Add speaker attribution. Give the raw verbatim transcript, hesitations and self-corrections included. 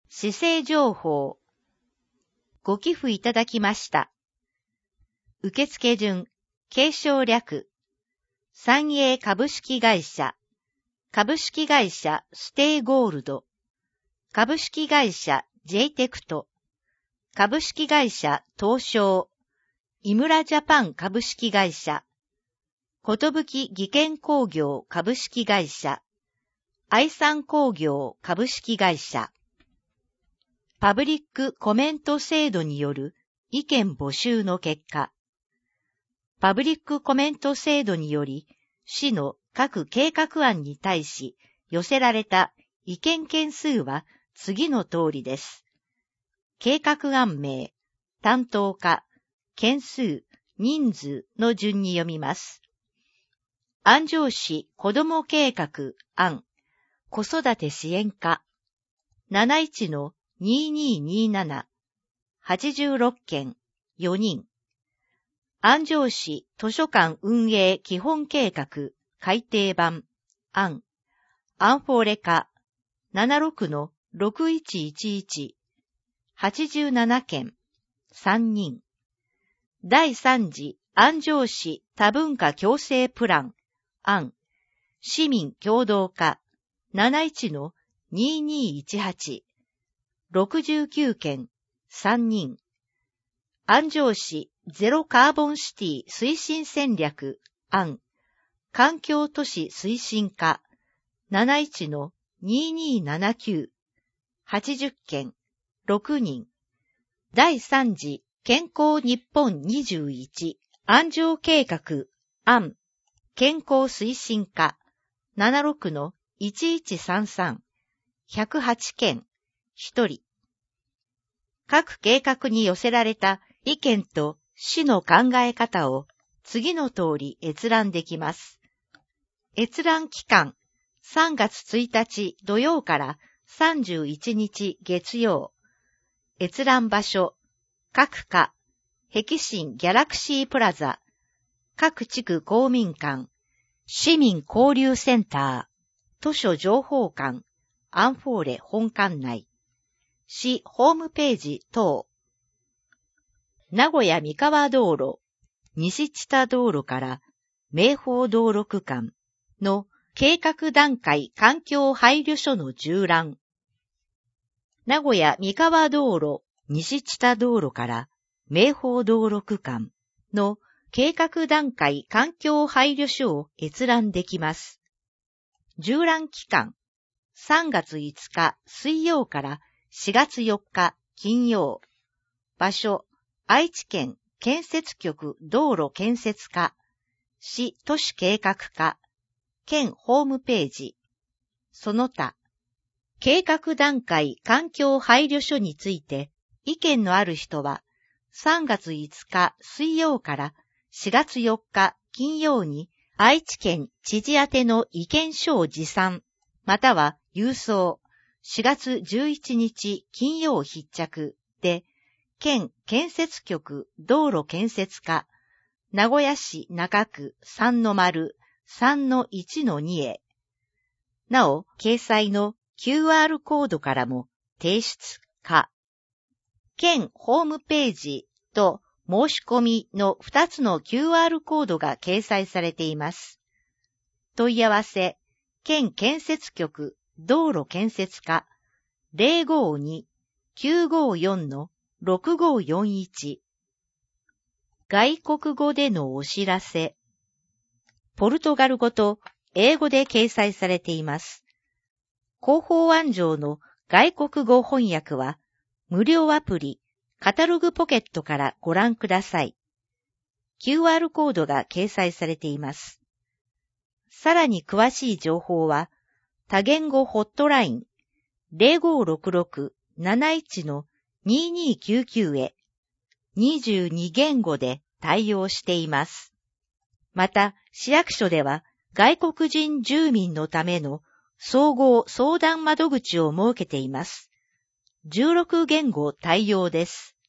Speaker 1: 市政情報。ご寄付いただきました。受付順、継承略。三栄株式会社。株式会社ステイゴールド。株式会社 ジェイテクト。株式会社東証。井村ジャパン株式会社。寿技研工業株式会社。愛産工業株式会社。パブリックコメント制度による意見募集の結果。パブリックコメント制度により、市の各計画案に対し寄せられた意見件数は次の通りです。計画案名、担当課、件数、人数の順に読みます。安城市子ども計画案、子育て支援課、なないちのにーにーにーなな、はちじゅうろっけん、よにん。安城市図書館運営基本計画改訂版案、アンフォレ課、ななじゅうろくのろくいちいちいち、はちじゅうななけん、さんにん。だいさん次安城市多文化共生プラン案、市民共同課、なないちのにーにーいちはち、ろくじゅうきゅうけん、さんにん。安城市ゼロカーボンシティ推進戦略案、環境都市推進課、なないちのにーにーななきゅう、はちじゅっけん、ろくにん。だいさん次健康日本にじゅういち安城計画案、健康推進課、ななじゅうろくのいちいちさんさん、ひゃくはちけん、ひとり。各計画に寄せられた意見と市の考え方を次の通り閲覧できます。閲覧期間、さんがつついたち土曜からさんじゅういちにち月曜。閲覧場所、各課、碧新ギャラクシープラザ、各地区公民館、市民交流センター、図書情報館、アンフォーレ本館内、市ホームページ等。名古屋三河道路、西知多道路から名宝道路区間の計画段階環境配慮書の縦覧。名古屋三河道路、西知多道路から名宝道路区間の計画段階環境配慮書を閲覧できます。縦覧期間、さんがついつか水曜からしがつよっか金曜。場所、愛知県建設局道路建設課、市都市計画課、県ホームページ。その他、計画段階環境配慮書について意見のある人は、さんがついつか水曜からしがつよっか金曜に愛知県知事宛ての意見書を持参、または郵送、しがつじゅういちにち金曜必着で、県建設局道路建設課、名古屋市中区 さんのまる さんのいちのに へ。なお、掲載の キューアール コードからも提出か。県ホームページと申し込みのふたつの キューアール コードが掲載されています。問い合わせ、県建設局道路建設課 ゼロごに きゅうごよん ろくごよんいち。外国語でのお知らせ。ポルトガル語と英語で掲載されています。広報安城の外国語翻訳は無料アプリカタログポケットからご覧ください。キューアール コードが掲載されています。さらに詳しい情報は多言語ホットライン ゼロごろくろく なないち のににきゅうきゅう へにじゅうにげんごで対応しています。また、市役所では外国人住民のための総合相談窓口を設けています。じゅうろくげんご対応です。